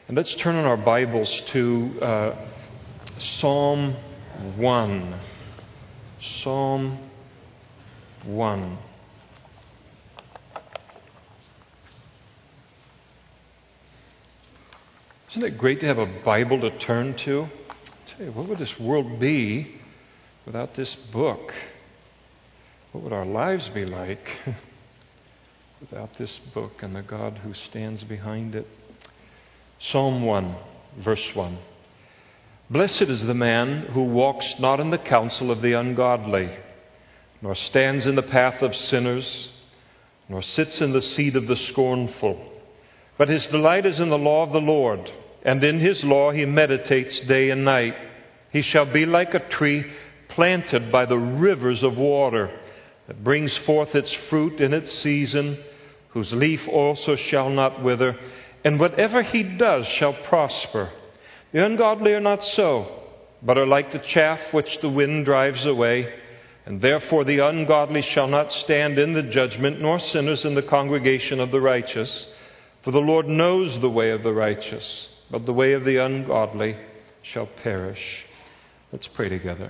And let's turn in our Bibles to Psalm 1. Psalm 1. Isn't it great to have a Bible to turn to? I tell you, what would this world be without this book? What would our lives be like without this book and the God who stands behind it? Psalm 1, verse 1. Blessed is the man who walks not in the counsel of the ungodly, nor stands in the path of sinners, nor sits in the seat of the scornful. But his delight is in the law of the Lord, and in his law he meditates day and night. He shall be like a tree planted by the rivers of water, that brings forth its fruit in its season, whose leaf also shall not wither, and whatever he does shall prosper. The ungodly are not so, but are like the chaff which the wind drives away. And therefore the ungodly shall not stand in the judgment, nor sinners in the congregation of the righteous. For the Lord knows the way of the righteous, but the way of the ungodly shall perish. Let's pray together.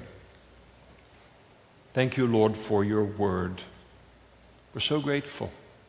Thank you, Lord, for your word. We're so grateful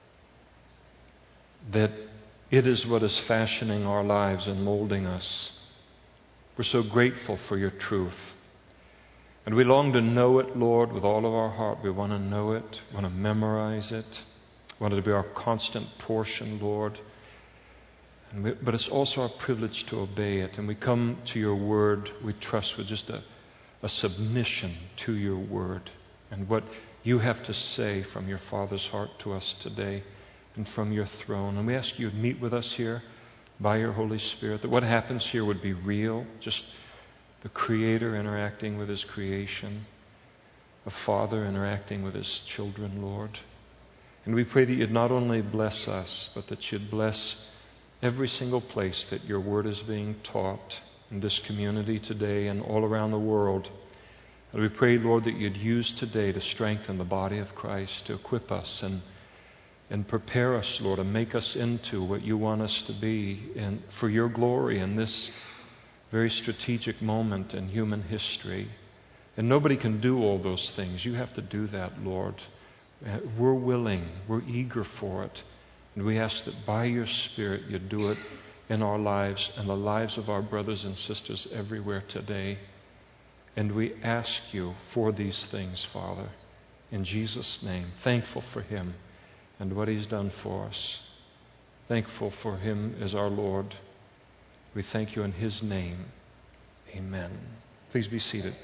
that it is what is fashioning our lives and molding us. We're so grateful for your truth. And we long to know it, Lord, with all of our heart. We want to know it, want to memorize it, want it to be our constant portion, Lord. But it's also our privilege to obey it. And we come to your word, we trust, with just a submission to your word and what you have to say from your Father's heart to us today and from your throne. And we ask you to meet with us here by your Holy Spirit, that what happens here would be real, just the Creator interacting with his creation, a Father interacting with his children, Lord. And we pray that you'd not only bless us, but that you'd bless every single place that your word is being taught in this community today and all around the world. And we pray, Lord, that you'd use today to strengthen the body of Christ, to equip us and prepare us, Lord, and make us into what you want us to be, and for your glory in this very strategic moment in human history. And nobody can do all those things. You have to do that, Lord. We're willing. We're eager for it. And we ask that by your Spirit you do it in our lives and the lives of our brothers and sisters everywhere today. And we ask you for these things, Father, in Jesus' name. Thankful for him and what he's done for us. Thankful for him as our Lord. We thank you in his name. Amen. Please be seated.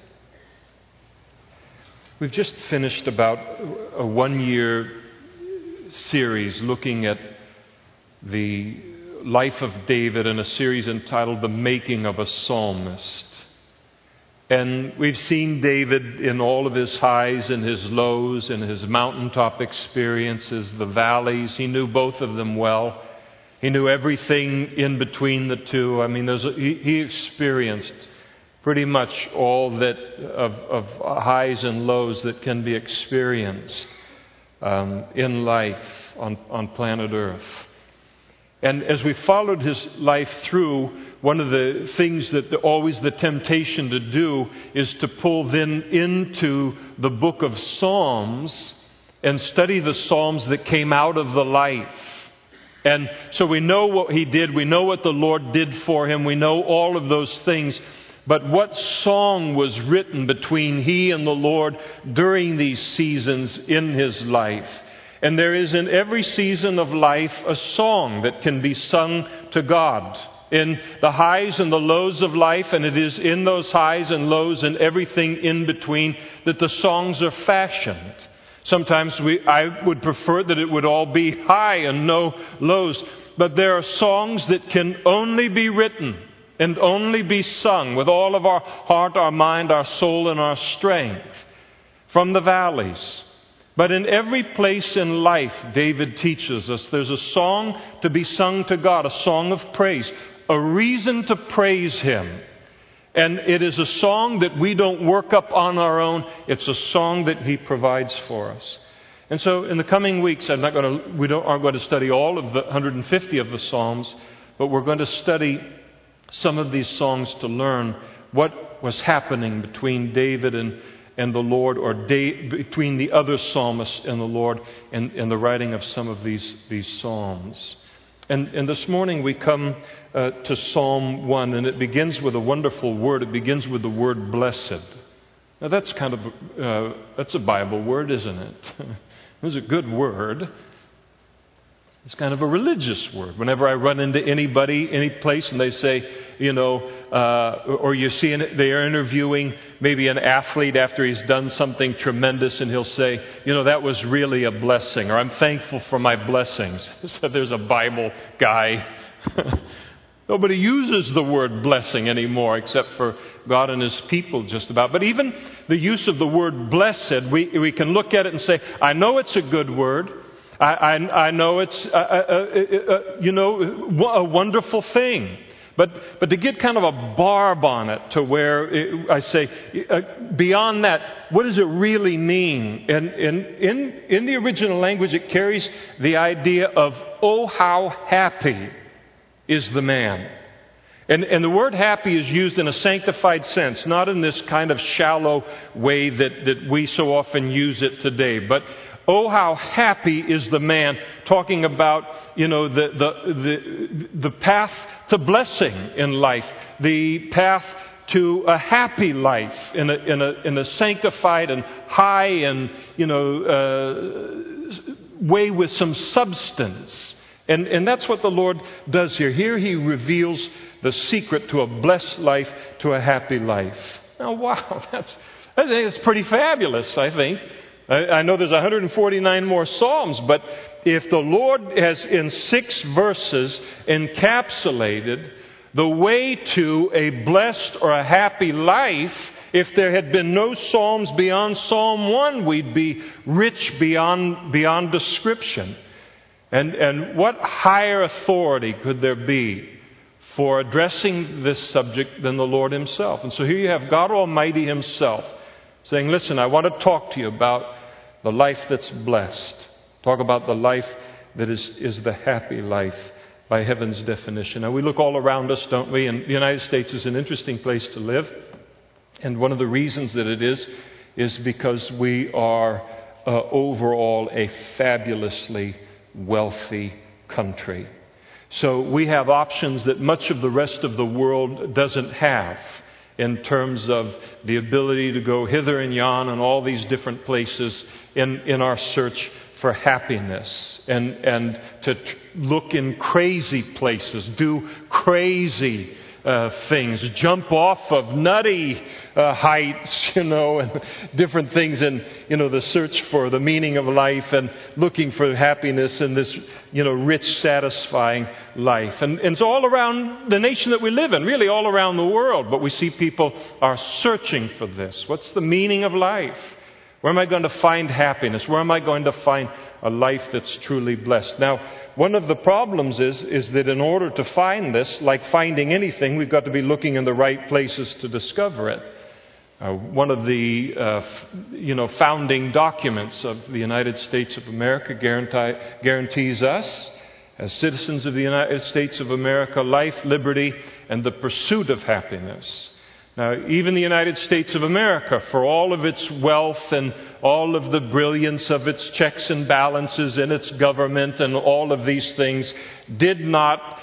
We've just finished about a one-year series looking at the life of David in a series entitled The Making of a Psalmist. And we've seen David in all of his highs and his lows and his mountaintop experiences, the valleys. He knew both of them well. He knew everything in between the two. I mean, he experienced pretty much all that of highs and lows that can be experienced in life on planet Earth. And as we followed his life through, one of the things that always the temptation to do is to pull then into the book of Psalms and study the Psalms that came out of the life. And so we know what he did. We know what the Lord did for him. We know all of those things. But what song was written between he and the Lord during these seasons in his life? And there is in every season of life a song that can be sung to God. In the highs and the lows of life, and it is in those highs and lows and everything in between that the songs are fashioned. Sometimes I would prefer that it would all be high and no lows. But there are songs that can only be written and only be sung with all of our heart, our mind, our soul, and our strength from the valleys. But in every place in life, David teaches us, there's a song to be sung to God, a song of praise, a reason to praise him. And it is a song that we don't work up on our own. It's a song that he provides for us. And so in the coming weeks, we aren't going to study all of the 150 of the Psalms, but we're going to study some of these songs to learn what was happening between David and the Lord, or between the other psalmists and the Lord, and the writing of some of these psalms. And this morning we come to Psalm 1, and it begins with a wonderful word. It begins with the word blessed. Now that's that's a Bible word, isn't it? It's a good word. It's kind of a religious word. Whenever I run into anybody, any place, and they say, or you see they are interviewing maybe an athlete after he's done something tremendous, and he'll say, that was really a blessing, or I'm thankful for my blessings. So there's a Bible guy. Nobody uses the word blessing anymore except for God and His people just about. But even the use of the word blessed, we can look at it and say, I know it's a good word. I know it's, a wonderful thing. But to get kind of a barb on it to where I say, beyond that, what does it really mean? And in the original language, it carries the idea of, oh, how happy is the man. And the word happy is used in a sanctified sense, not in this kind of shallow way that we so often use it today. But oh, how happy is the man, talking about, the path to blessing in life, the path to a happy life in a sanctified and high and, way with some substance. And that's what the Lord does here. Here He reveals the secret to a blessed life, to a happy life. Now, wow, I think it's pretty fabulous, I think. I know there's 149 more Psalms, but if the Lord has in 6 verses encapsulated the way to a blessed or a happy life, if there had been no Psalms beyond Psalm 1, we'd be rich beyond description. And what higher authority could there be for addressing this subject than the Lord Himself? And so here you have God Almighty Himself saying, listen, I want to talk to you about the life that's blessed. Talk about the life that is the happy life by heaven's definition. Now we look all around us, don't we? And the United States is an interesting place to live. And one of the reasons that it is because we are overall a fabulously wealthy country. So we have options that much of the rest of the world doesn't have, in terms of the ability to go hither and yon and all these different places in our search for happiness, and to look in crazy places, do crazy things, jump off of nutty heights, and different things, and the search for the meaning of life and looking for happiness in this rich, satisfying life. And so all around the nation that we live in, really all around the world, but we see people are searching for this. What's the meaning of life? Where am I going to find happiness? Where am I going to find a life that's truly blessed? Now, one of the problems is that in order to find this, like finding anything, we've got to be looking in the right places to discover it. One of the founding documents of the United States of America guarantees us, as citizens of the United States of America, life, liberty, and the pursuit of happiness. Now, even the United States of America, for all of its wealth and all of the brilliance of its checks and balances in its government and all of these things, did not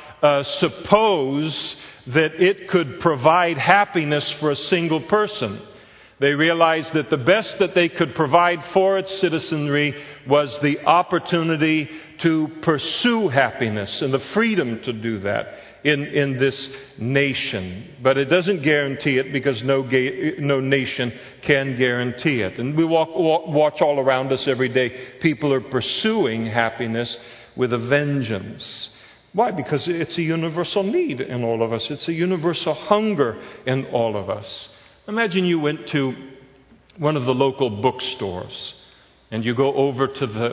suppose that it could provide happiness for a single person. They realized that the best that they could provide for its citizenry was the opportunity to pursue happiness and the freedom to do that in this nation. But it doesn't guarantee it, because no nation can guarantee it. And we watch all around us every day. People are pursuing happiness with a vengeance. Why? Because it's a universal need in all of us. It's a universal hunger in all of us. Imagine you went to one of the local bookstores and you go over to the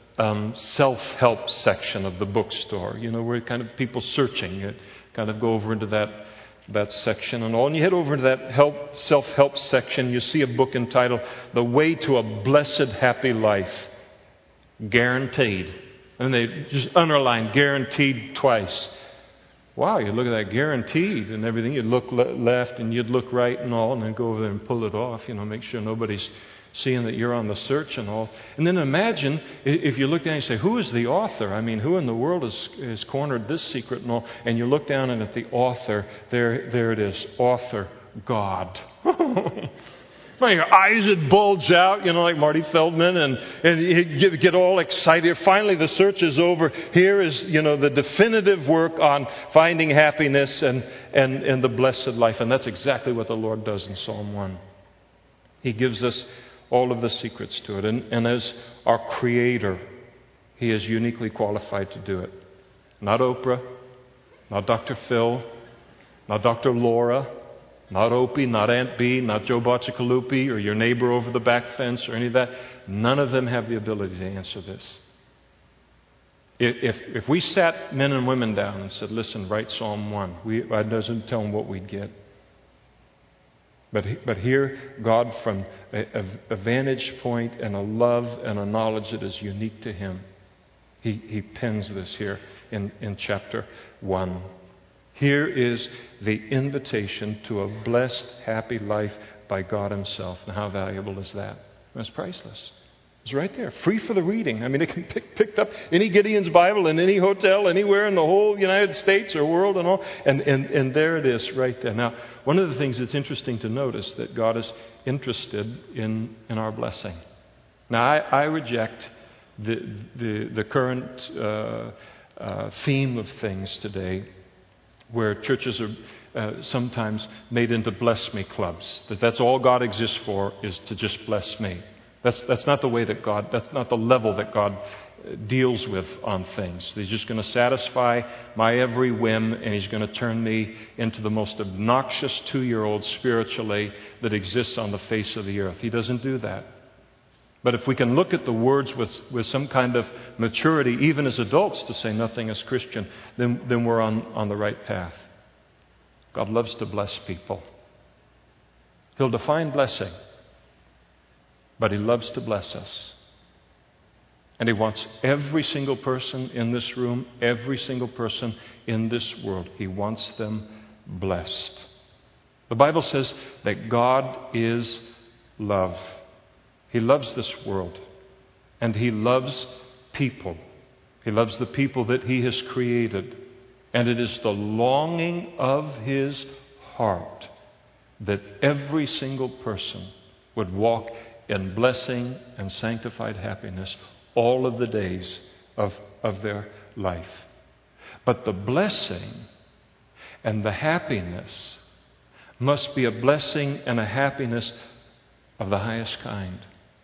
self-help section of the bookstore, where kind of people searching. You kind of go over into that section and all. And you head over to that self-help section. You see a book entitled The Way to a Blessed Happy Life. Guaranteed. And they just underline guaranteed twice. wow, you look at that, guaranteed and everything. You'd look left and you'd look right and all, and then go over there and pull it off, make sure nobody's seeing that you're on the search and all. And then imagine if you look down and you say, who is the author? I mean, who in the world has cornered this secret and all? And you look down and at the author, there it is, author, God. Well, your eyes would bulge out, like Marty Feldman, and you get all excited. Finally, the search is over. Here is, the definitive work on finding happiness and the blessed life. And that's exactly what the Lord does in Psalm 1. He gives us all of the secrets to it. And as our Creator, He is uniquely qualified to do it. Not Oprah, not Dr. Phil, not Dr. Laura, not Opie, not Aunt Bee, not Joe Boccicalupi or your neighbor over the back fence or any of that. None of them have the ability to answer this. If we sat men and women down and said, listen, write Psalm 1, I doesn't tell them what we'd get. But here, God, from a vantage point and a love and a knowledge that is unique to Him, He pens this here in chapter 1. Here is the invitation to a blessed, happy life by God Himself. And how valuable is that? It's priceless. It's right there, free for the reading. I mean, it can be picked up any Gideon's Bible in any hotel, anywhere in the whole United States or world and all. And there it is right there. Now, one of the things that's interesting to notice that God is interested in our blessing. Now, I reject the current theme of things today, where churches are sometimes made into bless me clubs. That's all God exists for, is to just bless me. That's not the way that God, that's not the level that God deals with on things. He's just going to satisfy my every whim, and He's going to turn me into the most obnoxious 2-year-old spiritually that exists on the face of the earth. He doesn't do that. But if we can look at the words with some kind of maturity, even as adults, to say nothing is Christian, then we're on the right path. God loves to bless people. He'll define blessing, but He loves to bless us. And He wants every single person in this room, every single person in this world, He wants them blessed. The Bible says that God is love. He loves this world, and He loves people. He loves the people that He has created. And it is the longing of His heart that every single person would walk in blessing and sanctified happiness all of the days of their life. But the blessing and the happiness must be a blessing and a happiness of the highest kind.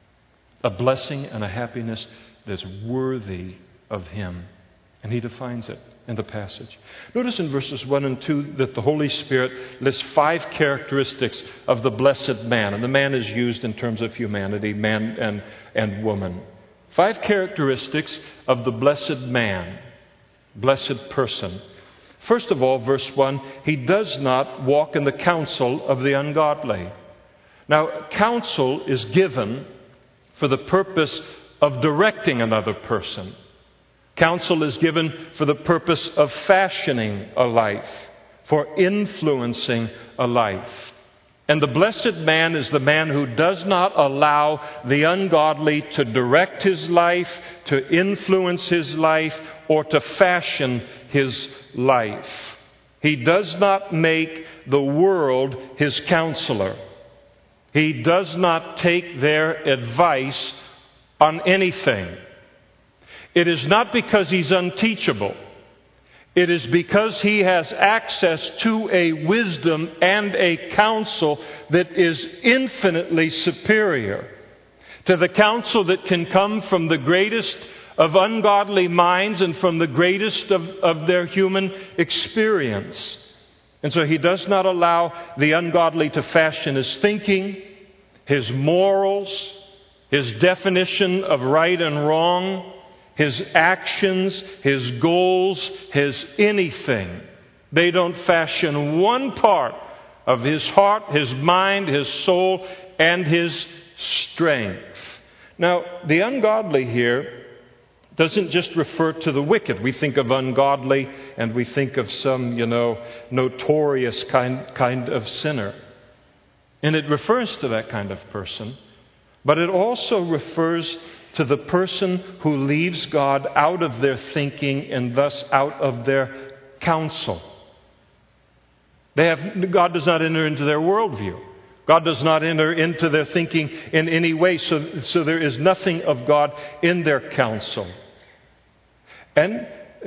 A blessing and a happiness that's worthy of Him. And He defines it in the passage. Notice in verses 1 and 2 that the Holy Spirit lists 5 characteristics of the blessed man. And the man is used in terms of humanity, man and woman. 5 characteristics of the blessed man, blessed person. First of all, verse 1, he does not walk in the counsel of the ungodly. Now, counsel is given for the purpose of directing another person. Counsel is given for the purpose of fashioning a life, for influencing a life. And the blessed man is the man who does not allow the ungodly to direct his life, to influence his life, or to fashion his life. He does not make the world his counselor. He does not take their advice on anything. It is not because he's unteachable. It is because he has access to a wisdom and a counsel that is infinitely superior to the counsel that can come from the greatest of ungodly minds and from the greatest of their human experience. And so he does not allow the ungodly to fashion his thinking, his morals, his definition of right and wrong, his actions, his goals, his anything. They don't fashion one part of his heart, his mind, his soul, and his strength. Now, the ungodly here Doesn't just refer to the wicked. We think of ungodly and we think of some, notorious kind of sinner. And it refers to that kind of person. But it also refers to the person who leaves God out of their thinking and thus out of their counsel. God does not enter into their worldview. God does not enter into their thinking in any way. So there is nothing of God in their counsel. And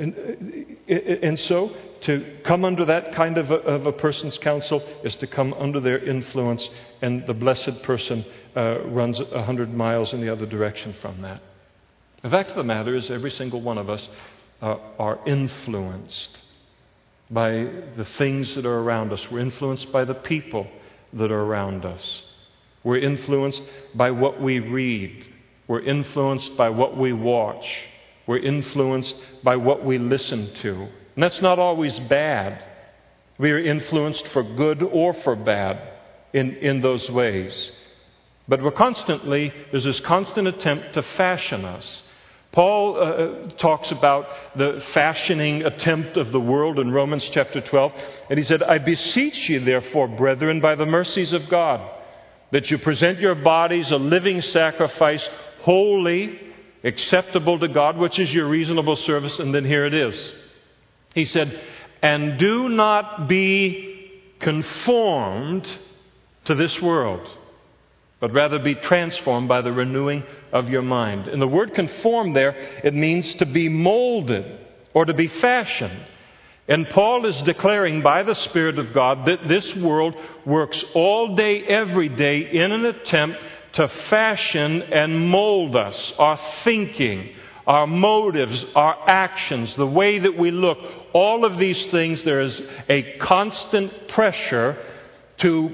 so to come under that kind of a person's counsel is to come under their influence, and the blessed person runs 100 miles in the other direction from that. The fact of the matter is every single one of us are influenced by the things that are around us. We're influenced by the people that are around us. We're influenced by what we read. We're influenced by what we watch. We're influenced by what we listen to. And that's not always bad. We are influenced for good or for bad in those ways. But there's this constant attempt to fashion us. Paul talks about the fashioning attempt of the world in Romans chapter 12. And he said, I beseech you, therefore, brethren, by the mercies of God, that you present your bodies a living sacrifice, holy, acceptable to God, which is your reasonable service. And then here it is. He said, and do not be conformed to this world, but rather be transformed by the renewing of your mind. And the word conform there, it means to be molded or to be fashioned. And Paul is declaring by the Spirit of God that this world works all day, every day in an attempt to fashion and mold us, our thinking, our motives, our actions, the way that we look. All of these things, there is a constant pressure to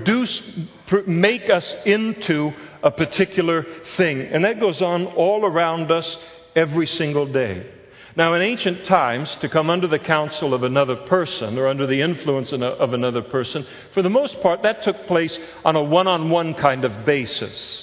make us into a particular thing. And that goes on all around us every single day. Now, in ancient times, to come under the counsel of another person or under the influence of another person, for the most part, that took place on a one-on-one kind of basis.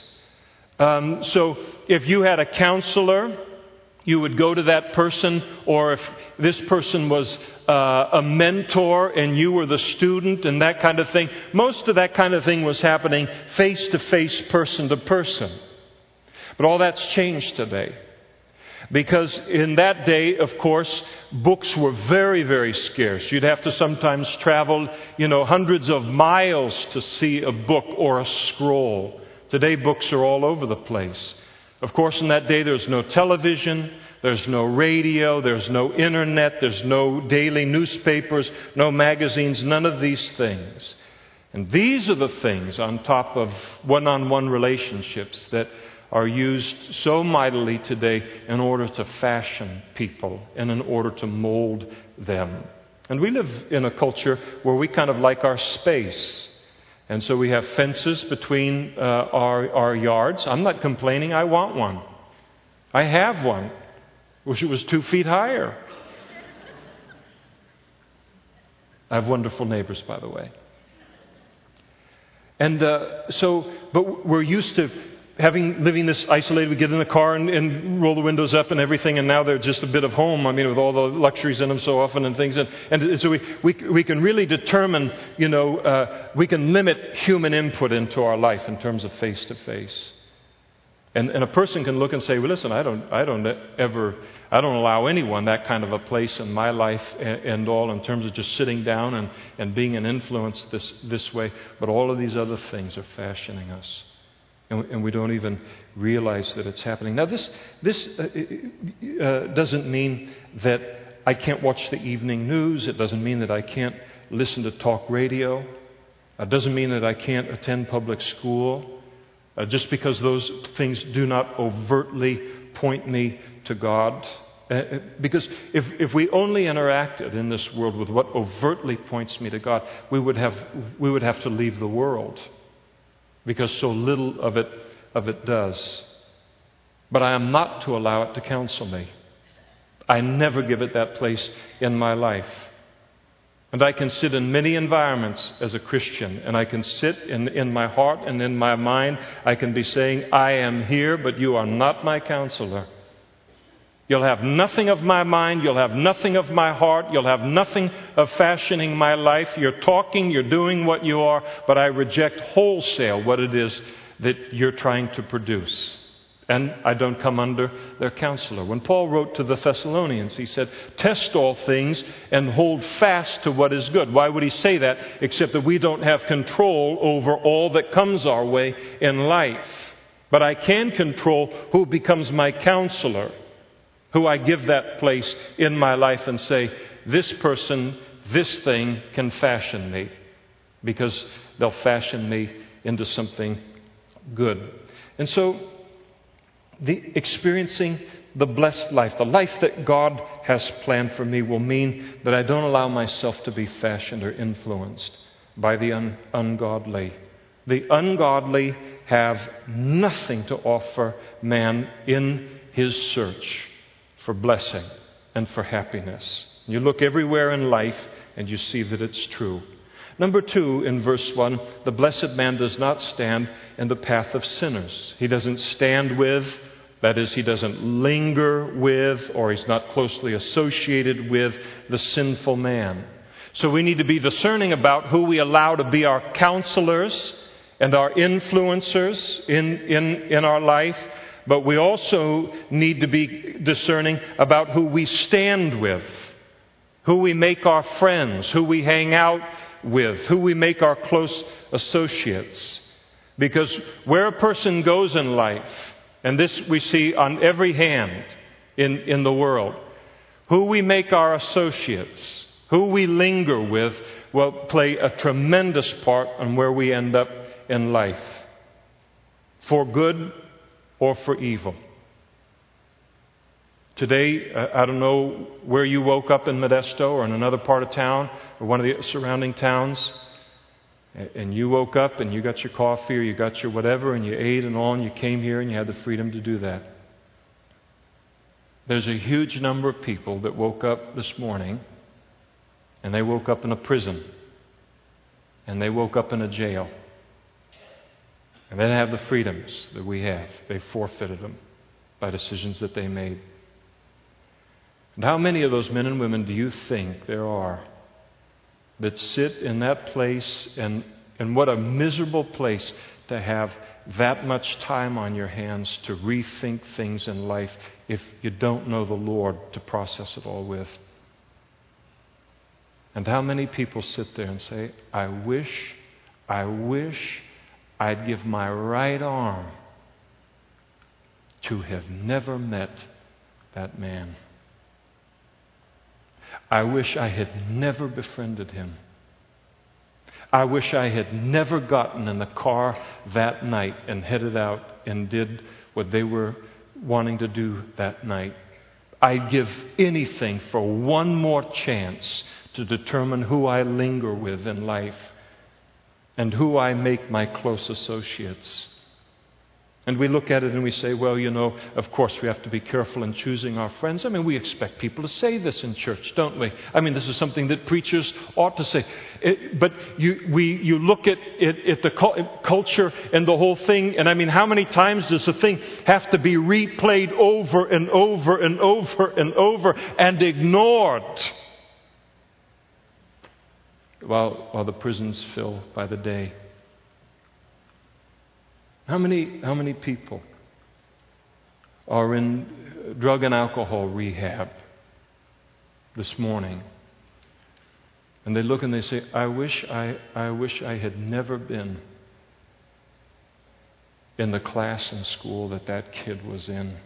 So if you had a counselor, you would go to that person, or if this person was a mentor and you were the student and that kind of thing, most of that kind of thing was happening face-to-face, person-to-person. But all that's changed today. Because in that day, of course, books were very, very scarce. You'd have to sometimes travel, hundreds of miles to see a book or a scroll. Today, books are all over the place. Of course, in that day, there's no television, there's no radio, there's no internet, there's no daily newspapers, no magazines, none of these things. And these are the things on top of one-on-one relationships that are used so mightily today in order to fashion people and in order to mold them. And we live in a culture where we kind of like our space. And so we have fences between our yards. I'm not complaining. I want one. I have one. Wish it was 2 feet higher. I have wonderful neighbors, by the way. And but we're used to living this isolated. We get in the car and roll the windows up and everything, and now they're just a bit of home. With all the luxuries in them so often and things. And so we can really determine, we can limit human input into our life in terms of face-to-face. And a person can look and say, well, listen, I don't allow anyone that kind of a place in my life and all in terms of just sitting down and being an influence this way. But all of these other things are fashioning us. And we don't even realize that it's happening. Now, this doesn't mean that I can't watch the evening news. It doesn't mean that I can't listen to talk radio. It doesn't mean that I can't attend public school. Just because those things do not overtly point me to God. Because if we only interacted in this world with what overtly points me to God, we would have to leave the world. Because so little of it does. But I am not to allow it to counsel me. I never give it that place in my life. And I can sit in many environments as a Christian, and I can sit in my heart and in my mind. I can be saying, I am here, but you are not my counselor. You'll have nothing of my mind. You'll have nothing of my heart. You'll have nothing of fashioning my life. You're talking, you're doing what you are, but I reject wholesale what it is that you're trying to produce. And I don't come under their counselor. When Paul wrote to the Thessalonians, he said, test all things and hold fast to what is good. Why would he say that? Except that we don't have control over all that comes our way in life. But I can control who becomes my counselor, who I give that place in my life and say, this person, this thing can fashion me, because they'll fashion me into something good. And so, experiencing the blessed life, the life that God has planned for me, will mean that I don't allow myself to be fashioned or influenced by the ungodly. The ungodly have nothing to offer man in his search for blessing and for happiness. You look everywhere in life and you see that it's true. Number 2, in verse 1, the blessed man does not stand in the path of sinners. He doesn't stand with, that is, he doesn't linger with, or he's not closely associated with the sinful man. So we need to be discerning about who we allow to be our counselors and our influencers in our life. But we also need to be discerning about who we stand with, who we make our friends, who we hang out with, who we make our close associates. Because where a person goes in life, and this we see on every hand in the world, who we make our associates, who we linger with, will play a tremendous part on where we end up in life, for good or for evil. Today, I don't know where you woke up in Modesto or in another part of town or one of the surrounding towns, and you woke up and you got your coffee or you got your whatever and you ate and all, and you came here and you had the freedom to do that. There's a huge number of people that woke up this morning and they woke up in a prison and they woke up in a jail. And they didn't have the freedoms that we have. They forfeited them by decisions that they made. And how many of those men and women do you think there are that sit in that place, and what a miserable place to have that much time on your hands to rethink things in life if you don't know the Lord to process it all with? And how many people sit there and say, I wish I'd give my right arm to have never met that man. I wish I had never befriended him. I wish I had never gotten in the car that night and headed out and did what they were wanting to do that night. I'd give anything for one more chance to determine who I linger with in life and who I make my close associates. And we look at it and we say, well, of course we have to be careful in choosing our friends. I mean, we expect people to say this in church, don't we? I mean, this is something that preachers ought to say. But you look at the culture and the whole thing, and I mean, how many times does the thing have to be replayed over and over and over and over and ignored while the prisons fill by the day? How many people are in drug and alcohol rehab this morning? And they look and they say, I wish I had never been in the class in school that kid was in.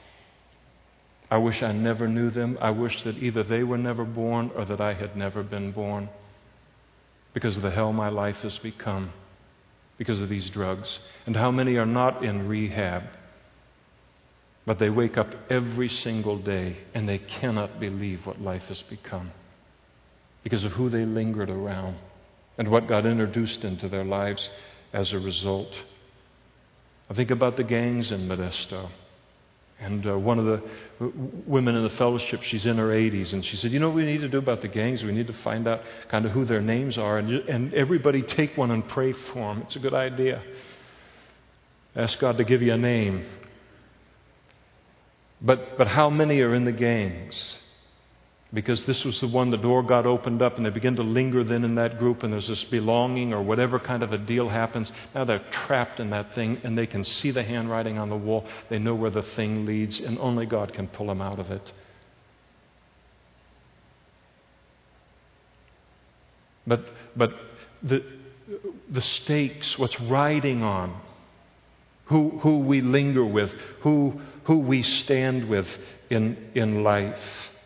I wish I never knew them. I wish that either they were never born or that I had never been born, because of the hell my life has become because of these drugs. And how many are not in rehab, but they wake up every single day and they cannot believe what life has become because of who they lingered around and what got introduced into their lives as a result. I think about the gangs in Modesto. And one of the women in the fellowship, she's in her 80s, and she said, what we need to do about the gangs? We need to find out kind of who their names are, and everybody take one and pray for them. It's a good idea. Ask God to give you a name. But how many are in the gangs? Because this was the one, the door got opened up and they begin to linger then in that group, and there's this belonging or whatever kind of a deal happens. Now they're trapped in that thing and they can see the handwriting on the wall. They know where the thing leads, and only God can pull them out of it. But the stakes, what's riding on, who we linger with, who we stand with in life.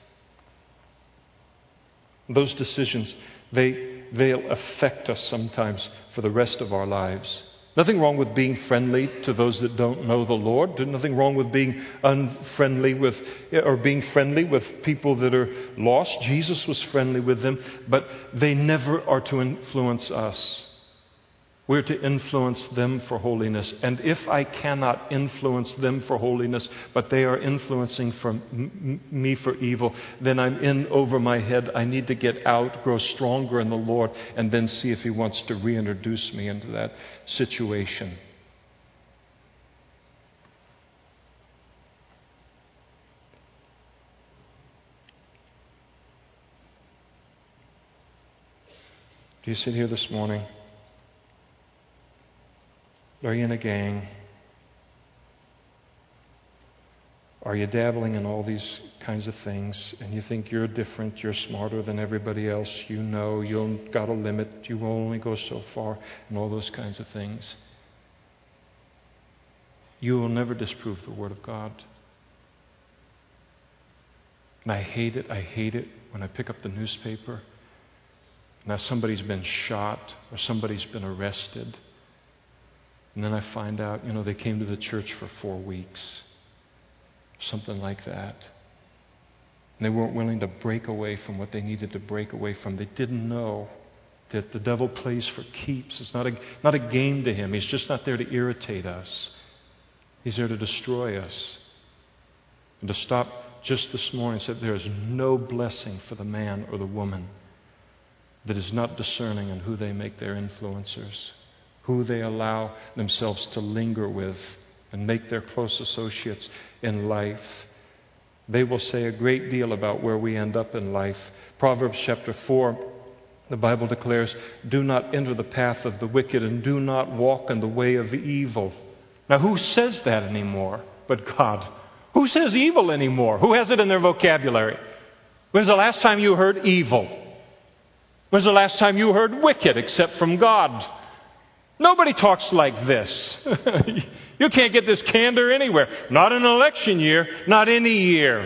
Those decisions, they'll affect us sometimes for the rest of our lives. Nothing wrong with being friendly to those that don't know the Lord. There's nothing wrong with being unfriendly with, or being friendly with people that are lost. Jesus was friendly with them, but they never are to influence us. We're to influence them for holiness. And if I cannot influence them for holiness, but they are influencing me for evil, then I'm in over my head. I need to get out, grow stronger in the Lord, and then see if He wants to reintroduce me into that situation. Do you sit here this morning? Are you in a gang? Are you dabbling in all these kinds of things and you think you're different, you're smarter than everybody else, you know, you've got a limit, you will only go so far, and all those kinds of things? You will never disprove the Word of God. And I hate it when I pick up the newspaper. Now somebody's been shot or somebody's been arrested. And then I find out, they came to the church for 4 weeks. Something like that. And they weren't willing to break away from what they needed to break away from. They didn't know that the devil plays for keeps. It's not a game to him. He's just not there to irritate us. He's there to destroy us. And to stop just this morning and say there is no blessing for the man or the woman that is not discerning in who they make their influencers, who they allow themselves to linger with and make their close associates in life. They will say a great deal about where we end up in life. Proverbs chapter 4, the Bible declares, "Do not enter the path of the wicked and do not walk in the way of the evil." Now, who says that anymore but God? Who says evil anymore? Who has it in their vocabulary? When's the last time you heard evil? When's the last time you heard wicked except from God? Nobody talks like this. You can't get this candor anywhere. Not in an election year, not any year.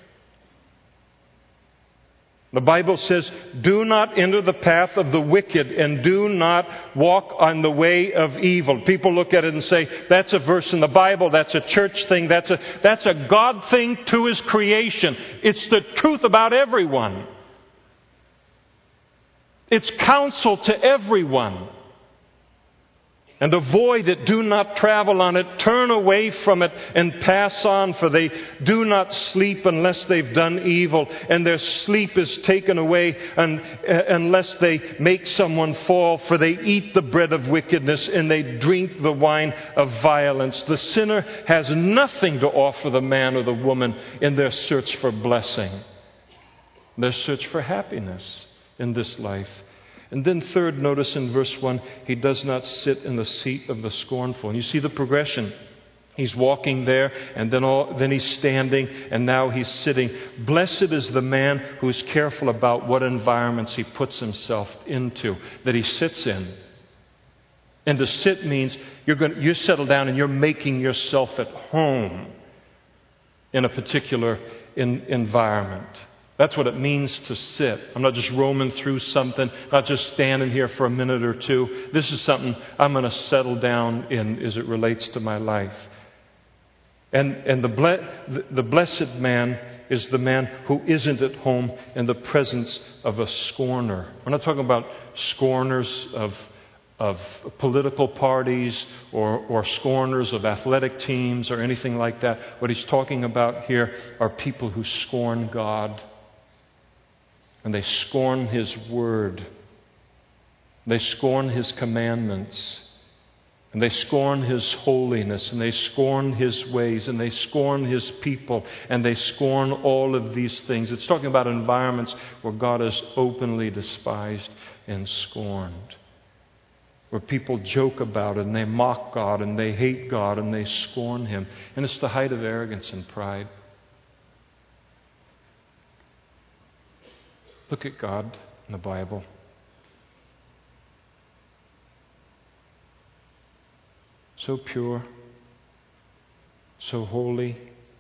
The Bible says, do not enter the path of the wicked and do not walk on the way of evil. People look at it and say, that's a verse in the Bible, that's a church thing, that's a God thing to His creation. It's the truth about everyone. It's counsel to everyone. And avoid it, do not travel on it, turn away from it and pass on, for they do not sleep unless they've done evil, and their sleep is taken away unless they make someone fall, for they eat the bread of wickedness and they drink the wine of violence. The sinner has nothing to offer the man or the woman in their search for blessing, their search for happiness in this life. And then third, notice in verse 1, he does not sit in the seat of the scornful. And you see the progression. He's walking there, and then he's standing, and now he's sitting. Blessed is the man who is careful about what environments he puts himself into, that he sits in. And to sit means you settle down and you're making yourself at home in a particular environment. That's what it means to sit. I'm not just roaming through something, not just standing here for a minute or two. This is something I'm going to settle down in as it relates to my life. And the blessed man is the man who isn't at home in the presence of a scorner. We're not talking about scorners of political parties or scorners of athletic teams or anything like that. What he's talking about here are people who scorn God. And they scorn His Word. They scorn His commandments. And they scorn His holiness, and they scorn His ways, and they scorn His people, and they scorn all of these things. It's talking about environments where God is openly despised and scorned, where people joke about it, and they mock God, and they hate God, and they scorn Him. And it's the height of arrogance and pride. Look at God in the Bible. So pure, so holy,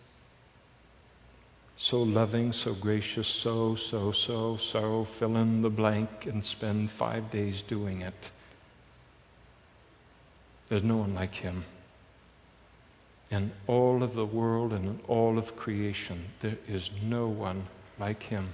so loving, so gracious, so, fill in the blank and spend 5 days doing it. There's no one like Him. In all of the world and in all of creation, there is no one like Him.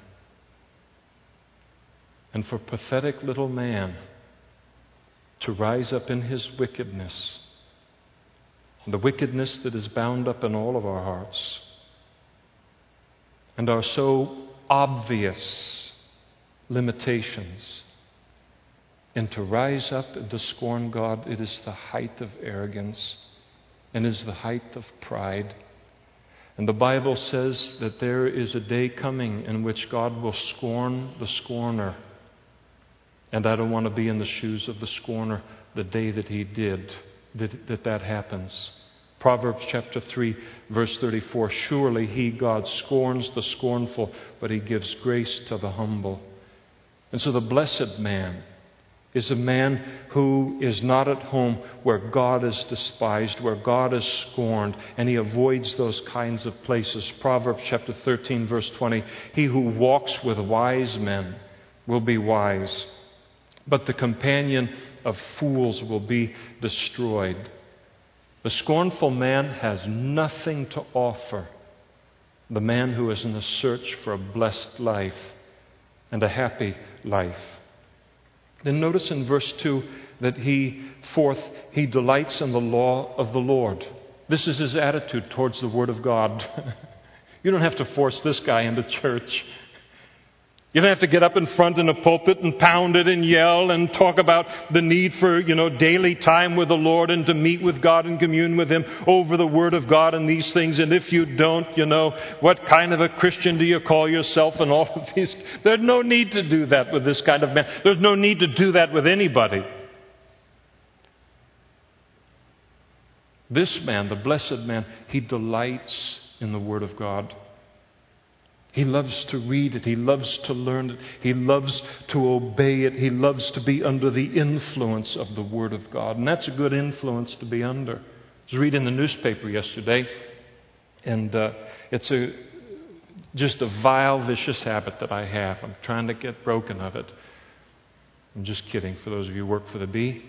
And for pathetic little man to rise up in his wickedness, the wickedness that is bound up in all of our hearts, and our so obvious limitations, and to rise up and to scorn God, it is the height of arrogance and is the height of pride. And the Bible says that there is a day coming in which God will scorn the scorner. And I don't want to be in the shoes of the scorner the day that he did, that happens. Proverbs chapter 3, verse 34, surely He, God, scorns the scornful, but He gives grace to the humble. And so the blessed man is a man who is not at home where God is despised, where God is scorned, and he avoids those kinds of places. Proverbs chapter 13, verse 20, he who walks with wise men will be wise, but the companion of fools will be destroyed. The scornful man has nothing to offer the man who is in the search for a blessed life and a happy life. Then notice in verse 2 that he delights in the law of the Lord. This is his attitude towards the Word of God. You don't have to force this guy into church. You don't have to get up in front in a pulpit and pound it and yell and talk about the need for, daily time with the Lord and to meet with God and commune with Him over the Word of God and these things. And if you don't, what kind of a Christian do you call yourself and all of these? There's no need to do that with this kind of man. There's no need to do that with anybody. This man, the blessed man, he delights in the Word of God. He loves to read it. He loves to learn it. He loves to obey it. He loves to be under the influence of the Word of God. And that's a good influence to be under. I was reading the newspaper yesterday, and it's just a vile, vicious habit that I have. I'm trying to get broken of it. I'm just kidding, for those of you who work for the Bee.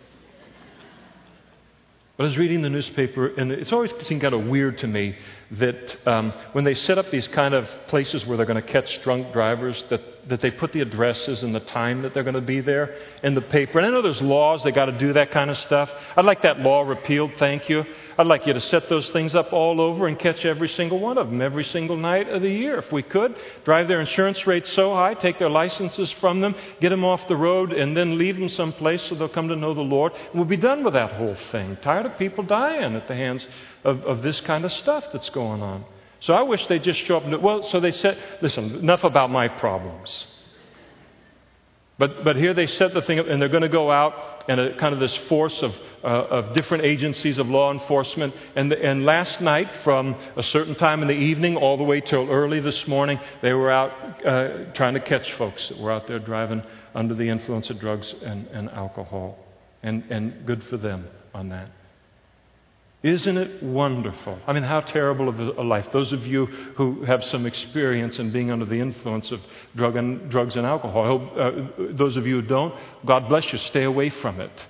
But I was reading the newspaper, and it's always seemed kind of weird to me that when they set up these kind of places where they're going to catch drunk drivers, that they put the addresses and the time that they're going to be there in the paper. And I know there's laws, they got to do that kind of stuff. I'd like that law repealed, thank you. I'd like you to set those things up all over and catch every single one of them every single night of the year, if we could. Drive their insurance rates so high, take their licenses from them, get them off the road, and then leave them someplace so they'll come to know the Lord. And we'll be done with that whole thing. Tired of people dying at the hands of this kind of stuff that's going on. So I wish they'd just show up and do, so they said, listen, enough about my problems. But here they set the thing up, and they're going to go out and kind of this force of different agencies of law enforcement. And last night, from a certain time in the evening all the way till early this morning, they were out trying to catch folks that were out there driving under the influence of drugs and alcohol. And good for them on that. Isn't it wonderful? I mean, how terrible of a life. Those of you who have some experience in being under the influence of drugs and alcohol, I hope those of you who don't, God bless you, stay away from it.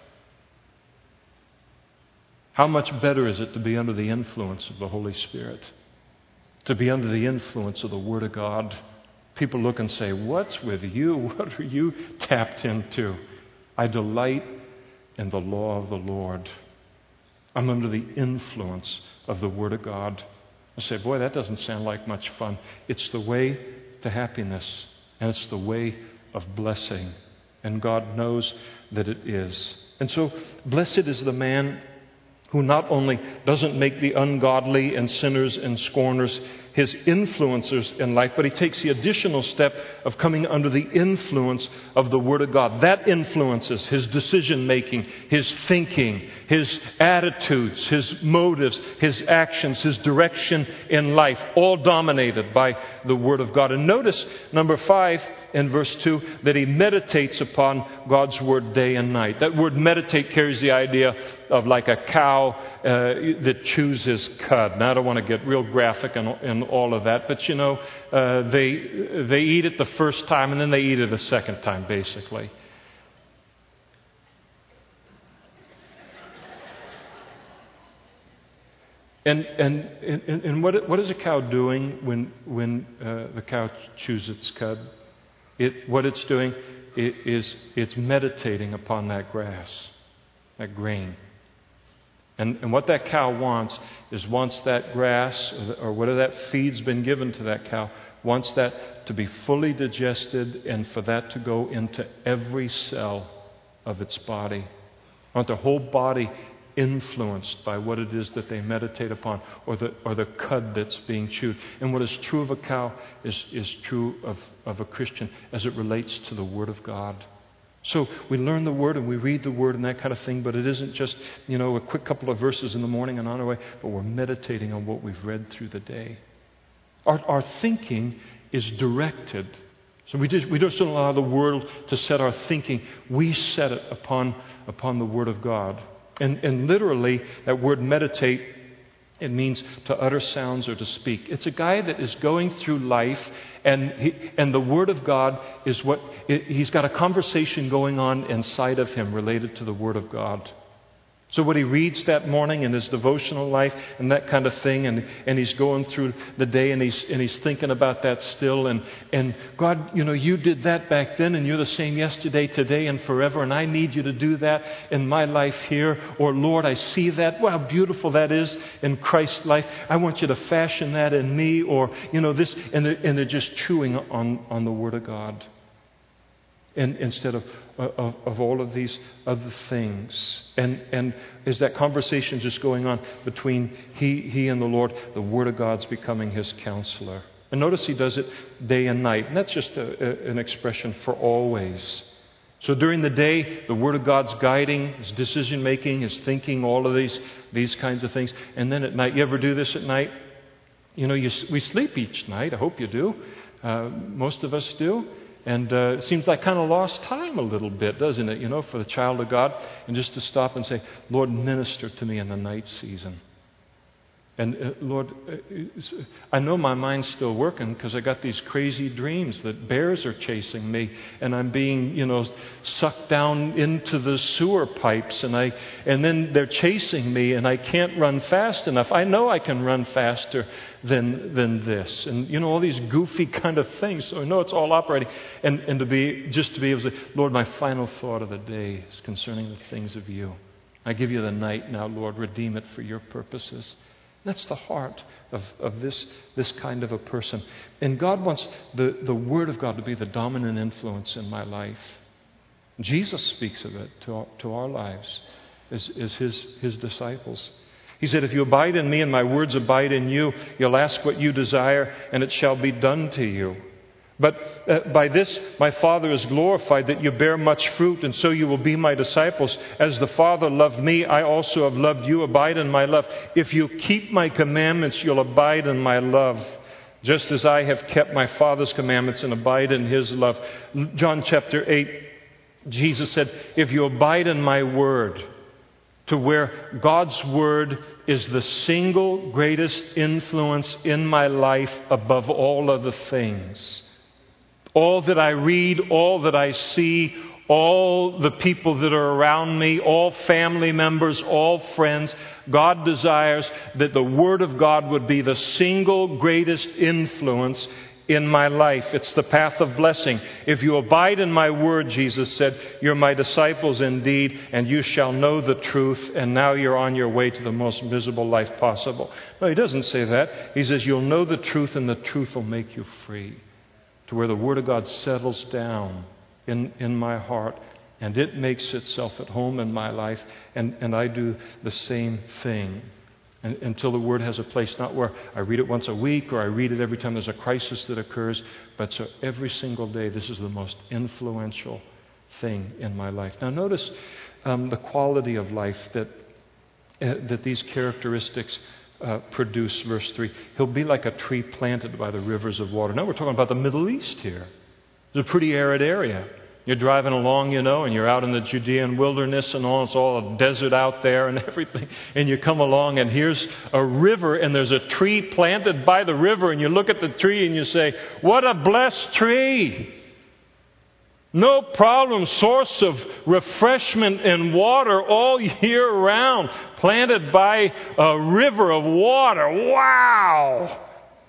How much better is it to be under the influence of the Holy Spirit? To be under the influence of the Word of God. People look and say, what's with you? What are you tapped into? I delight in the law of the Lord. I'm under the influence of the Word of God. I say, boy, that doesn't sound like much fun. It's the way to happiness, and it's the way of blessing. And God knows that it is. And so, blessed is the man who not only doesn't make the ungodly and sinners and scorners his influencers in life, but he takes the additional step of coming under the influence of the Word of God. That influences his decision-making, his thinking, his attitudes, his motives, his actions, his direction in life, all dominated by the Word of God. And notice, number 5 in verse 2, that he meditates upon God's Word day and night. That word meditate carries the idea of like a cow that chews his cud. Now, I don't want to get real graphic and all of that, but they eat it the first time and then they eat it a second time, basically. And what is a cow doing when the cow chews its cud? What it's doing is it's meditating upon that grass, that grain. And what that cow wants is once that grass or whatever that feed's been given to that cow, wants that to be fully digested and for that to go into every cell of its body. I want the whole body influenced by what it is that they meditate upon or the cud that's being chewed. And what is true of a cow is true of a Christian as it relates to the Word of God. So we learn the Word and we read the Word and that kind of thing, but it isn't just, a quick couple of verses in the morning and on our way, but we're meditating on what we've read through the day. Our thinking is directed. So we don't allow the world to set our thinking. We set it upon the Word of God. And literally, that word meditate, it means to utter sounds or to speak. It's a guy that is going through life, and the Word of God is he's got a conversation going on inside of him related to the Word of God. So what he reads that morning in his devotional life and that kind of thing, and he's going through the day and he's thinking about that still, and God, you did that back then and you're the same yesterday, today, and forever, and I need you to do that in my life here. Or Lord, I see that. Wow, how beautiful that is in Christ's life. I want you to fashion that in me, or this, and they're just chewing on the Word of God. And instead of all of these other things. And is that conversation just going on between he and the Lord? The Word of God's becoming his counselor. And notice he does it day and night. And that's just an expression for always. So during the day, the Word of God's guiding his decision-making, his thinking, all of these kinds of things. And then at night, you ever do this at night? We sleep each night. I hope you do. Most of us do. And it seems like kind of lost time a little bit, doesn't it, for the child of God? And just to stop and say, Lord, minister to me in the night season. And Lord, I know my mind's still working because I got these crazy dreams that bears are chasing me and I'm being, sucked down into the sewer pipes and then they're chasing me and I can't run fast enough. I know I can run faster than this. And, all these goofy kind of things. So I know it's all operating. And to be able to say, Lord, my final thought of the day is concerning the things of you. I give you the night now, Lord. Redeem it for your purposes. That's the heart of this kind of a person. And God wants the Word of God to be the dominant influence in my life. Jesus speaks of it to our lives as his disciples. He said, if you abide in me and my words abide in you, you'll ask what you desire and it shall be done to you. But by this my Father is glorified, that you bear much fruit, and so you will be my disciples. As the Father loved me, I also have loved you. Abide in my love. If you keep my commandments, you'll abide in my love, just as I have kept my Father's commandments and abide in his love. John chapter 8, Jesus said, if you abide in my word, to where God's Word is the single greatest influence in my life above all other things. All that I read, all that I see, all the people that are around me, all family members, all friends, God desires that the Word of God would be the single greatest influence in my life. It's the path of blessing. If you abide in my word, Jesus said, you're my disciples indeed, and you shall know the truth, and now you're on your way to the most miserable life possible. No, he doesn't say that. He says, you'll know the truth, and the truth will make you free. To where the Word of God settles down in my heart And it makes itself at home in my life, and I do the same thing. Until the Word has a place, not where I read it once a week or I read it every time there's a crisis that occurs, but so every single day this is the most influential thing in my life. Now notice the quality of life that these characteristics produce. Verse 3, he'll be like a tree planted by the rivers of water. Now we're talking about the Middle East here. It's a pretty arid area. You're driving along, and you're out in the Judean wilderness and all. It's all a desert out there and everything. And you come along and here's a river and there's a tree planted by the river. And you look at the tree and you say, what a blessed tree. No problem. Source of refreshment and water all year round. Planted by a river of water. Wow.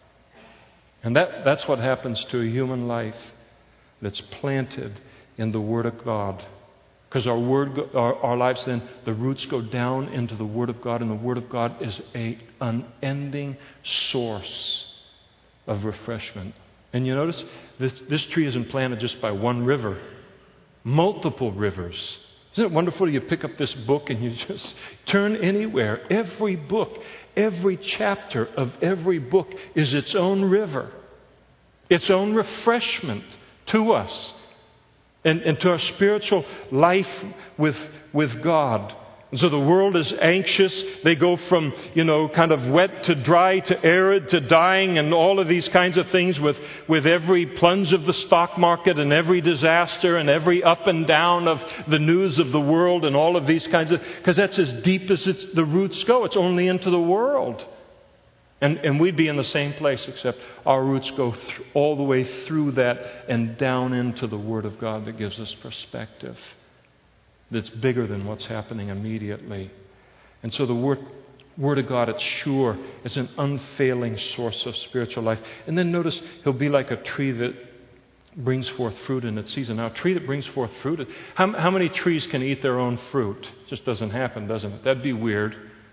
And that's what happens to a human life that's planted in the Word of God. Because our lives then, the roots go down into the Word of God, and the Word of God is an unending source of refreshment. And you notice, this tree isn't planted just by one river, multiple rivers. Isn't it wonderful? You pick up this book and you just turn anywhere. Every book, every chapter of every book is its own river, its own refreshment to us. And to our spiritual life with God. And so the world is anxious. They go from, kind of wet to dry to arid to dying and all of these kinds of things with every plunge of the stock market and every disaster and every up and down of the news of the world and all of these kinds of... Because that's as deep as the roots go. It's only into the world. And we'd be in the same place, except our roots go all the way through that and down into the Word of God that gives us perspective that's bigger than what's happening immediately. And so the Word of God, it's sure. It's an unfailing source of spiritual life. And then notice, he'll be like a tree that brings forth fruit in its season. Now, a tree that brings forth fruit, how many trees can eat their own fruit? It just doesn't happen, doesn't it? That'd be weird.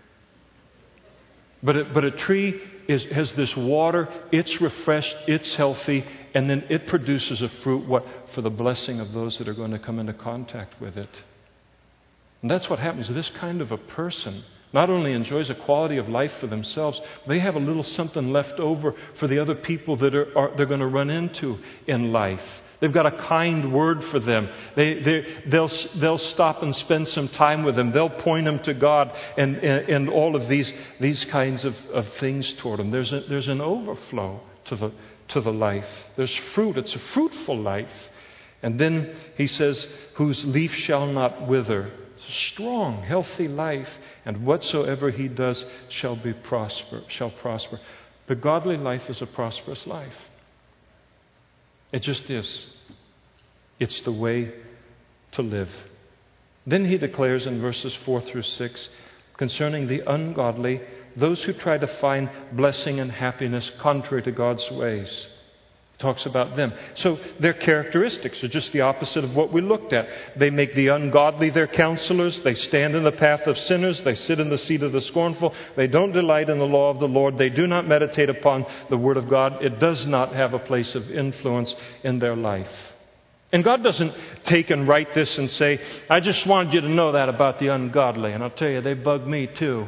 But a tree has this water, it's refreshed, it's healthy, and then it produces a fruit for the blessing of those that are going to come into contact with it. And that's what happens. This kind of a person not only enjoys a quality of life for themselves, they have a little something left over for the other people that they're going to run into in life. They've got a kind word for them. They'll stop and spend some time with them. They'll point them to God and all of these kinds of things toward them. There's an overflow to the life. There's fruit. It's a fruitful life. And then he says, whose leaf shall not wither. It's a strong, healthy life. And whatsoever he does shall prosper. The godly life is a prosperous life. It just is. It's the way to live. Then he declares in verses 4 through 6, concerning the ungodly, those who try to find blessing and happiness contrary to God's ways. He talks about them. So their characteristics are just the opposite of what we looked at. They make the ungodly their counselors. They stand in the path of sinners. They sit in the seat of the scornful. They don't delight in the law of the Lord. They do not meditate upon the Word of God. It does not have a place of influence in their life. And God doesn't take and write this and say, I just wanted you to know that about the ungodly. And I'll tell you, they bug me too.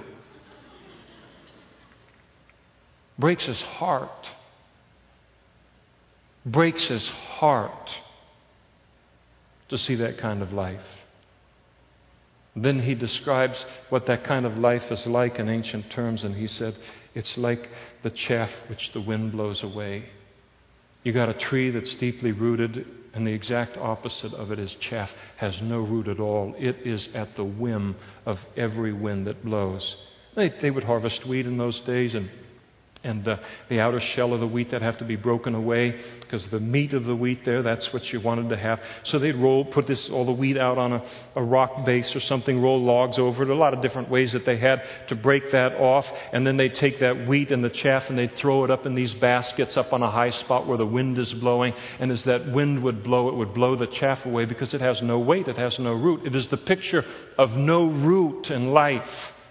Breaks his heart. Breaks his heart to see that kind of life. Then he describes what that kind of life is like in ancient terms, and he said, it's like the chaff which the wind blows away. You got a tree that's deeply rooted, and the exact opposite of it is chaff, has no root at all. It is at the whim of every wind that blows. They would harvest wheat in those days, and the outer shell of the wheat that have to be broken away because the meat of the wheat there, that's what you wanted to have. So they'd put all the wheat out on a rock base or something, roll logs over it, a lot of different ways that they had to break that off. And then they'd take that wheat and the chaff and they'd throw it up in these baskets up on a high spot where the wind is blowing. And as that wind would blow, it would blow the chaff away because it has no weight, it has no root. It is the picture of no root in life.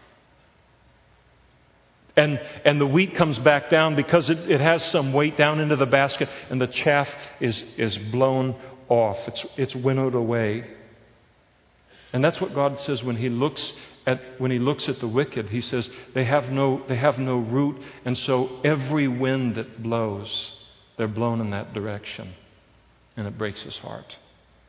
And the wheat comes back down because it has some weight down into the basket, and the chaff is blown off. It's winnowed away. And that's what God says when He looks at the wicked. He says they have no root, and so every wind that blows, they're blown in that direction. And it breaks His heart.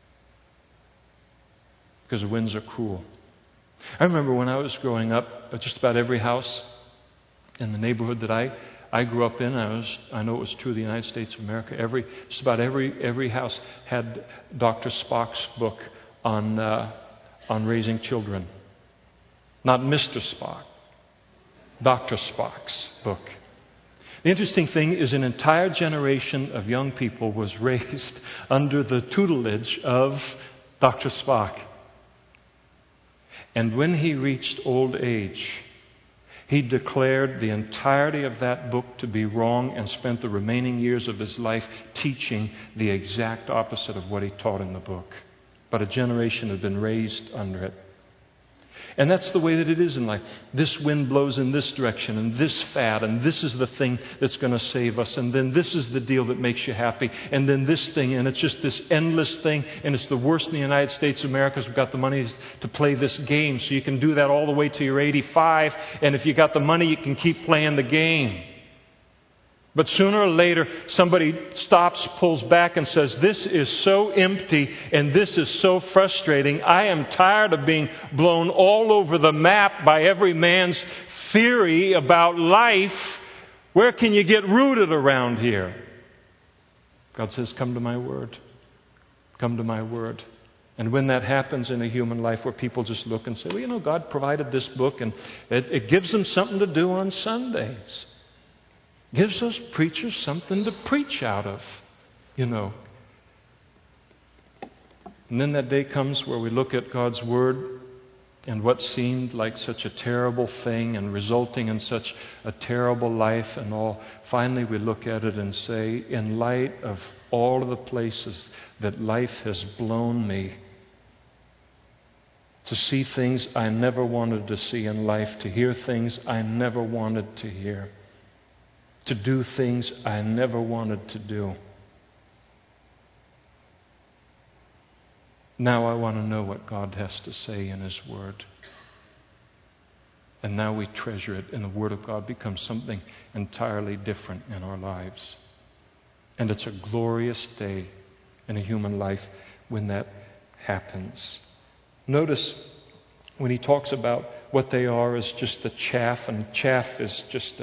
Because the winds are cruel. I remember when I was growing up, just about every house in the neighborhood that I grew up in, I know it was true of the United States of America, just about every house had Dr. Spock's book on raising children. Not Mr. Spock, Dr. Spock's book. The interesting thing is an entire generation of young people was raised under the tutelage of Dr. Spock. And when he reached old age, he declared the entirety of that book to be wrong and spent the remaining years of his life teaching the exact opposite of what he taught in the book. But a generation had been raised under it. And that's the way that it is in life. This wind blows in this direction, and this fad, and this is the thing that's going to save us, and then this is the deal that makes you happy, and then this thing, and it's just this endless thing, and it's the worst in the United States of America because we've got the money to play this game, so you can do that all the way till you're 85, and if you got the money, you can keep playing the game. But sooner or later, somebody stops, pulls back, and says, this is so empty and this is so frustrating. I am tired of being blown all over the map by every man's theory about life. Where can you get rooted around here? God says, come to my word. Come to my word. And when that happens in a human life where people just look and say, well, you know, God provided this book and it gives them something to do on Sundays. Gives those preachers something to preach out of, you know. And then that day comes where we look at God's Word and what seemed like such a terrible thing and resulting in such a terrible life and all. Finally, we look at it and say, in light of all of the places that life has blown me, to see things I never wanted to see in life, to hear things I never wanted to hear, to do things I never wanted to do. Now I want to know what God has to say in His Word. And now we treasure it, and the Word of God becomes something entirely different in our lives. And it's a glorious day in a human life when that happens. Notice when he talks about what they are as just the chaff, and chaff is just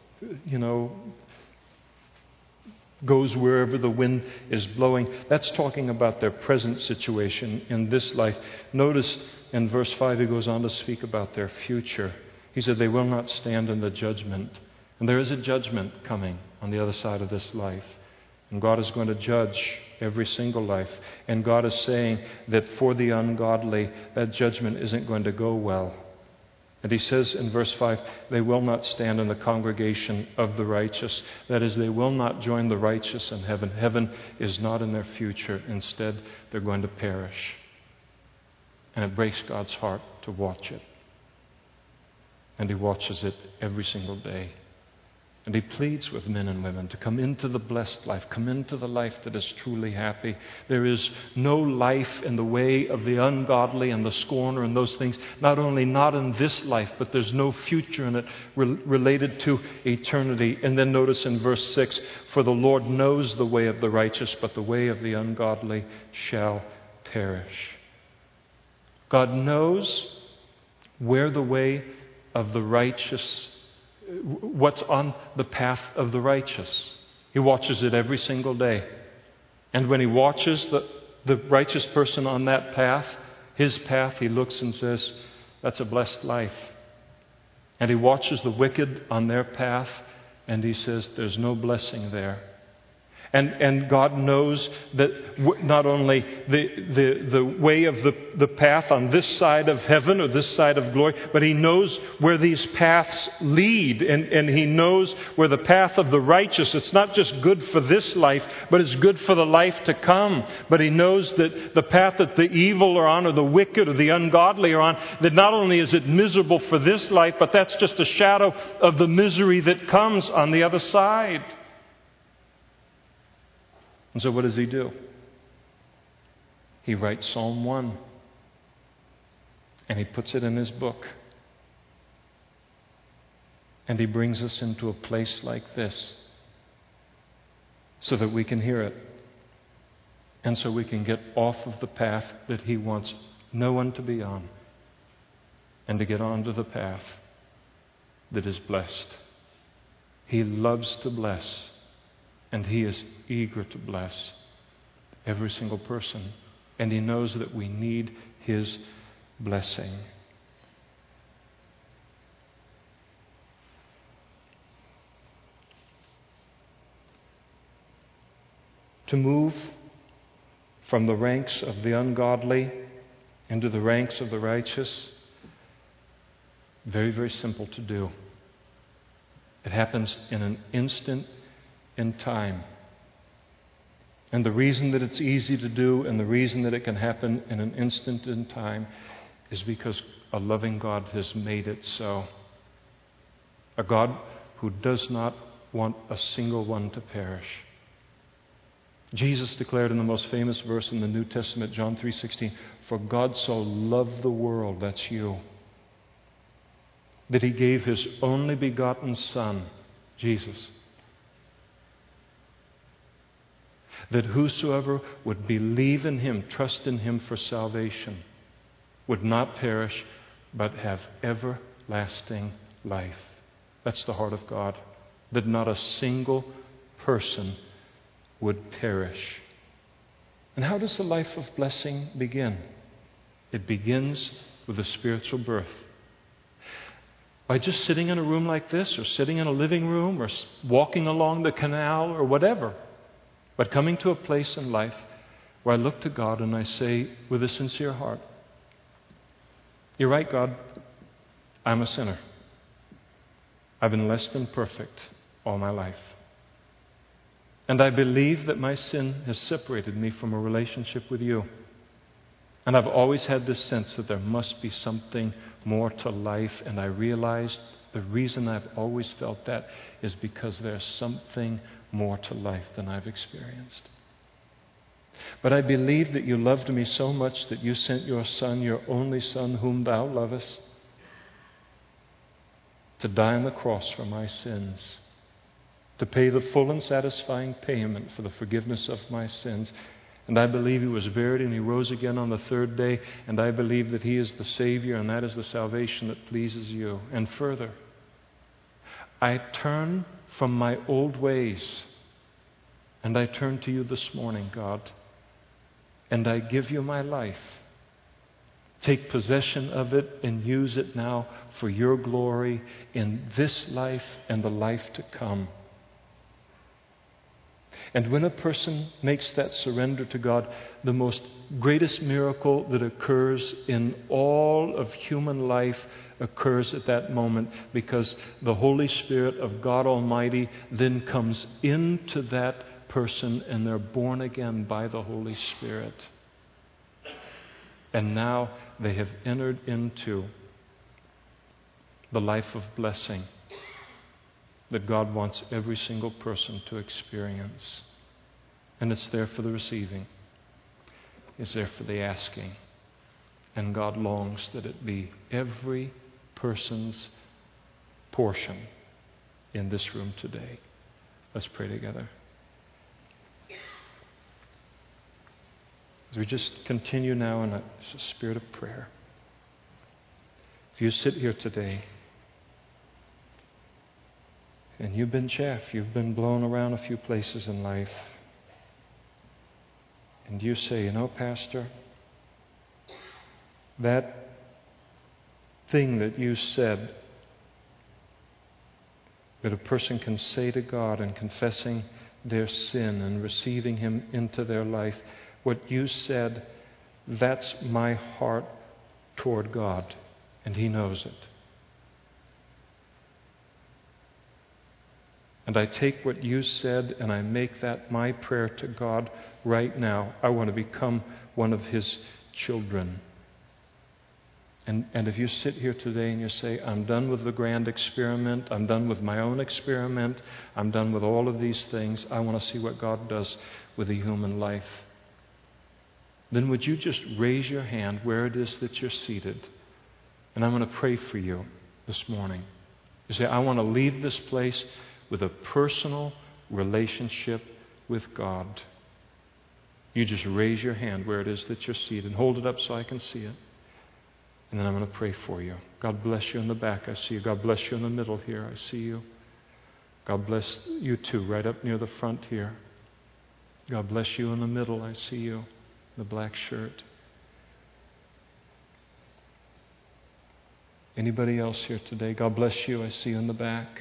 goes wherever the wind is blowing. That's talking about their present situation in this life. Notice in verse 5 he goes on to speak about their future. He said they will not stand in the judgment. And there is a judgment coming on the other side of this life. And God is going to judge every single life. And God is saying that for the ungodly, that judgment isn't going to go well. And he says in verse 5, they will not stand in the congregation of the righteous. That is, they will not join the righteous in heaven. Heaven is not in their future. Instead, they're going to perish. And it breaks God's heart to watch it. And He watches it every single day. And He pleads with men and women to come into the blessed life, come into the life that is truly happy. There is no life in the way of the ungodly and the scorner and those things, not only not in this life, but there's no future in it related to eternity. And then notice in verse 6, for the Lord knows the way of the righteous, but the way of the ungodly shall perish. God knows where the way of the righteous, what's on the path of the righteous. He watches it every single day. And when He watches the righteous person on that path, his path, He looks and says, that's a blessed life. And He watches the wicked on their path, and He says, there's no blessing there. And God knows that not only the way of the path on this side of heaven or this side of glory, but He knows where these paths lead. And He knows where the path of the righteous, it's not just good for this life, but it's good for the life to come. But He knows that the path that the evil are on, or the wicked or the ungodly are on, that not only is it miserable for this life, but that's just a shadow of the misery that comes on the other side. And so what does He do? He writes Psalm 1. And He puts it in His book. And He brings us into a place like this so that we can hear it. And so we can get off of the path that He wants no one to be on. And to get onto the path that is blessed. He loves to bless. And He is eager to bless every single person. And He knows that we need His blessing. To move from the ranks of the ungodly into the ranks of the righteous, very, very simple to do. It happens in an instant in time. And the reason that it's easy to do and the reason that it can happen in an instant in time is because a loving God has made it so. A God who does not want a single one to perish. Jesus declared in the most famous verse in the New Testament, John 3:16, "For God so loved the world," that's you, "that He gave His only begotten Son, Jesus, that whosoever would believe in Him, trust in Him for salvation, would not perish, but have everlasting life." That's the heart of God, that not a single person would perish. And how does the life of blessing begin? It begins with a spiritual birth. By just sitting in a room like this, or sitting in a living room, or walking along the canal, or whatever. But coming to a place in life where I look to God and I say with a sincere heart, "You're right, God, I'm a sinner. I've been less than perfect all my life. And I believe that my sin has separated me from a relationship with you. And I've always had this sense that there must be something more to life. And I realized the reason I've always felt that is because there's something more to life than I've experienced. But I believe that you loved me so much that you sent your Son, your only Son, whom thou lovest, to die on the cross for my sins, to pay the full and satisfying payment for the forgiveness of my sins. And I believe He was buried and He rose again on the third day. And I believe that He is the Savior and that is the salvation that pleases you. And further, I turn from my old ways and I turn to you this morning, God, and I give you my life. Take possession of it and use it now for your glory in this life and the life to come. And when a person makes that surrender to God, the most greatest miracle that occurs in all of human life occurs at that moment, because the Holy Spirit of God Almighty then comes into that person and they're born again by the Holy Spirit. And now they have entered into the life of blessing that God wants every single person to experience. And it's there for the receiving. It's there for the asking. And God longs that it be every person's portion in this room today. Let's pray together. As we just continue now in a spirit of prayer. If you sit here today and you've been chaff, you've been blown around a few places in life, and you say, "You know, Pastor, that thing that you said that a person can say to God in confessing their sin and receiving Him into their life, what you said, that's my heart toward God, and He knows it. And I take what you said and I make that my prayer to God right now. I want to become one of His children." And if you sit here today and you say, "I'm done with the grand experiment. I'm done with my own experiment. I'm done with all of these things. I want to see what God does with a human life." Then would you just raise your hand where it is that you're seated? And I'm going to pray for you this morning. You say, I want to leave this place with a personal relationship with God. You just raise your hand where it is that you're seated and hold it up so I can see it. And then I'm going to pray for you. God bless you in the back. I see you. God bless you in the middle here. I see you. God bless you too, right up near the front here. God bless you in the middle. I see you. The black shirt. Anybody else here today? God bless you. I see you in the back.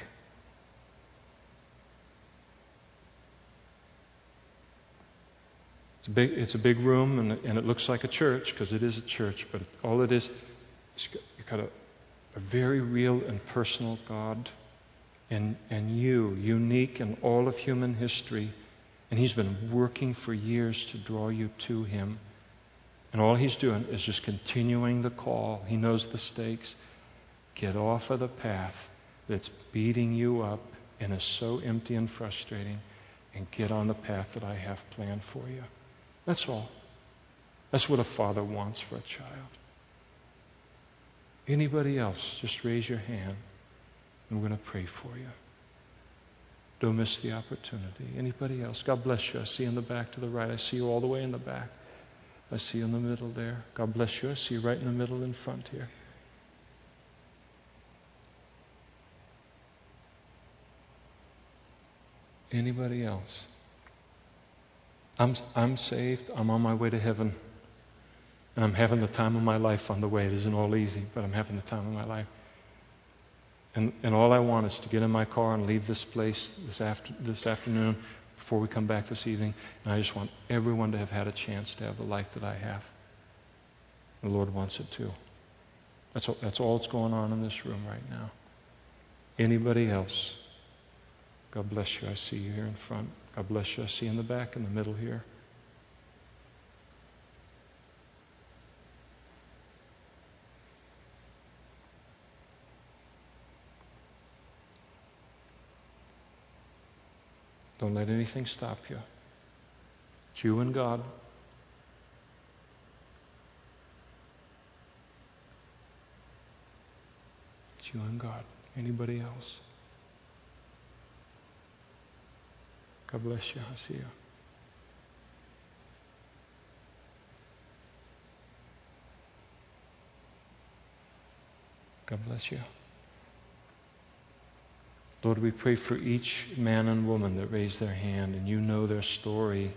It's a big room, and it looks like a church because it is a church, but all it is you've got a very real and personal God, and you, unique in all of human history, and He's been working for years to draw you to Him. And all He's doing is just continuing the call. He knows the stakes. Get off of the path that's beating you up and is so empty and frustrating, and get on the path that I have planned for you. That's all. That's what a father wants for a child. Anybody else, just raise your hand, and we're going to pray for you. Don't miss the opportunity. Anybody else? God bless you. I see you in the back to the right. I see you all the way in the back. I see you in the middle there. God bless you. I see you right in the middle in front here. Anybody else? I'm saved. I'm on my way to heaven. And I'm having the time of my life on the way. It isn't all easy, but I'm having the time of my life. And all I want is to get in my car and leave this place this afternoon before we come back this evening. And I just want everyone to have had a chance to have the life that I have. The Lord wants it too. That's all that's going on in this room right now. Anybody else? God bless you. I see you here in front. God bless you. I see you in the back, in the middle here. Don't let anything stop you. It's you and God. It's you and God. Anybody else? God bless you. I see you. God bless you. Lord, we pray for each man and woman that raised their hand, and you know their story,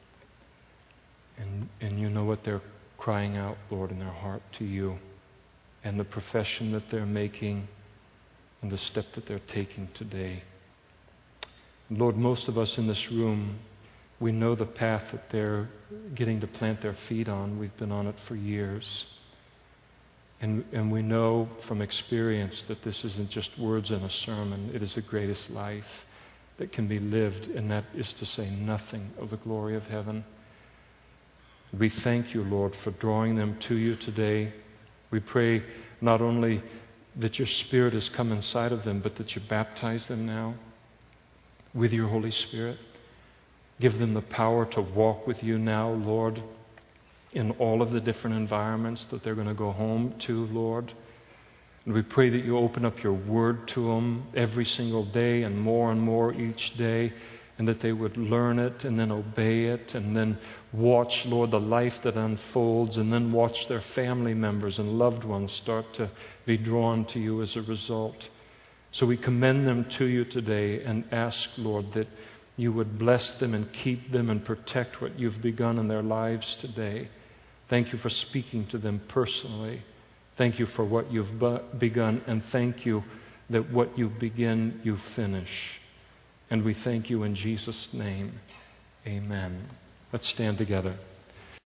and you know what they're crying out, Lord, in their heart to you, and the profession that they're making, and the step that they're taking today. Lord, most of us in this room, we know the path that they're getting to plant their feet on. We've been on it for years. And we know from experience that this isn't just words in a sermon. It is the greatest life that can be lived, and that is to say nothing of the glory of heaven. We thank you, Lord, for drawing them to you today. We pray not only that your Spirit has come inside of them, but that you baptize them now with your Holy Spirit. Give them the power to walk with you now, Lord, in all of the different environments that they're going to go home to, Lord. And we pray that you open up your word to them every single day and more each day, and that they would learn it and then obey it and then watch, Lord, the life that unfolds, and then watch their family members and loved ones start to be drawn to you as a result. So we commend them to you today and ask, Lord, that you would bless them and keep them and protect what you've begun in their lives today. Thank you for speaking to them personally. Thank you for what you've begun, and thank you that what you begin, you finish. And we thank you in Jesus' name. Amen. Let's stand together.